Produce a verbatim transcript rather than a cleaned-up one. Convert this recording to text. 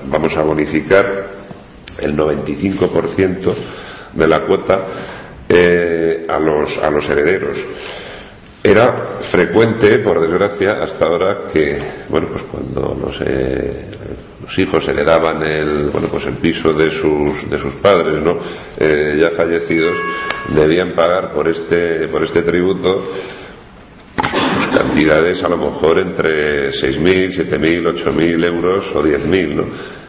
vamos a bonificar el noventa y cinco por ciento de la cuota eh, a los a los herederos. Era frecuente, por desgracia, hasta ahora que, bueno, pues cuando los, eh, los hijos heredaban el, bueno, pues el piso de sus de sus padres, ¿no? Eh, ya fallecidos, debían pagar por este por este tributo pues, cantidades a lo mejor entre seis mil, siete mil, ocho mil euros o diez mil, ¿no?